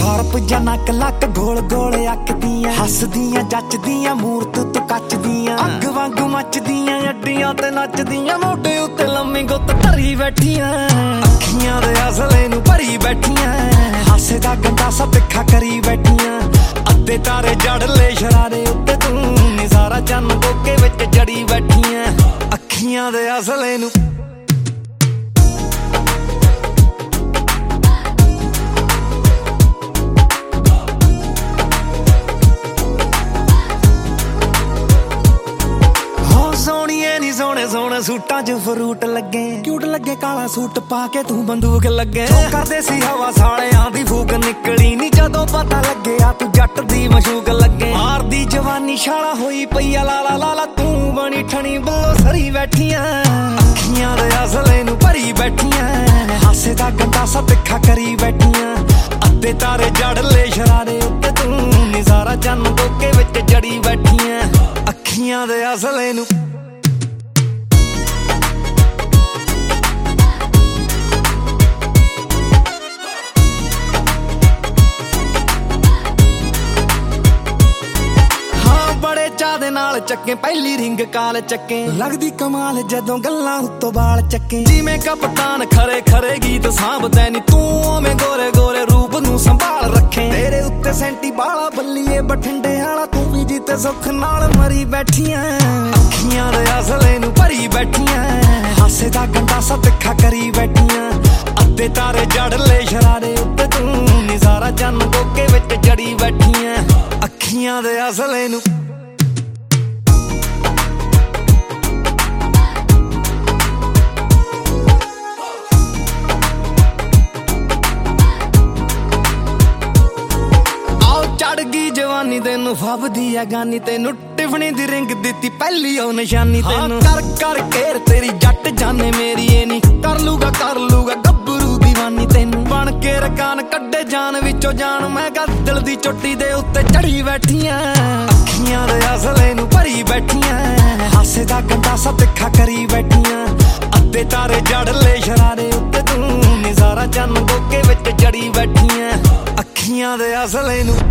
sharp जा नक luck गोल गोल अखदियां हसदियां जचदियां मूरत तू कचदियां अग वांग मचदियां अड्डियां ते नचदियां मोढे उत्ते लम्मी गुत्त धरी बैठियां अखियां दे असले नू भरी बैठियां हासे दा गंदा सा तिखा करी बैठियां अद्धे तारे जड़ ले शरारे उत्ते तू नी सारा चन्न कोके विच जड़ी बैठियां अखियां दे असले नू सोने सोने सूटां च फ्रूट लगे क्यूट लगे काला सूट पाके तू बंदूक लगे करदे सी हवा सालियां दी फूक निकली नी जदों पता लगे आ तू जट दी मशूक लगे मार दी जवानी शाला होई पईया लाला लाला तू बनी ठणी बल्लो सरी बैठियां अखियां दे असले नू भरी बैठियां हासे दा गंदा सा तिखा करी बैठियां अद्धे तारे जड़ ले शरारे उत्ते तू नी सारा चन्न कोके विच जड़ी बैठियां अखियां दे असले नू चाह दे नाल चक्के पहली रिंग काल चक्के लगदी कमाल जदों गल्लां उत्तों बाल चक्के जिवें कप्तान खरे खरे गीत सांभदे नी तू ओवें गोरे गोरे रूप नू संभाल रखे तेरे उत्ते सेंटी बाला बल्लीए बठिंडे आला तू भी जीते सुख नाल मरी बैठियां अखियां दे असले नू भरी बैठियां हासे दा गंदा सा तिखा करी बैठियां अद्धे तारे जड़ ले शरारे उत्ते तू नी सारा चन्न कोके विच जड़ी बैठियां अखियां दे असले नू जवानी तेनू फबदी है गानी तेनू टिफनी दी रिंग दिती पहली ओ निशानी तेनू कर कर केर तेरी जट जाने मेरी ए नी कर लूगा गब्बरू दीवानी तेनू बन के रकान कड्डे जान विचों जान मैं दिल दी चोटी दे उत्ते चढ़ी बैठियां अखियां दे असले नू भरी बैठियां हासे दा गंदा सा तिखा करी बैठियां अद्धे तारे जड़ ले शरारे उत्ते तू नी सारा चन्न कोके विच जड़ी बैठियां अखियां दे असले नू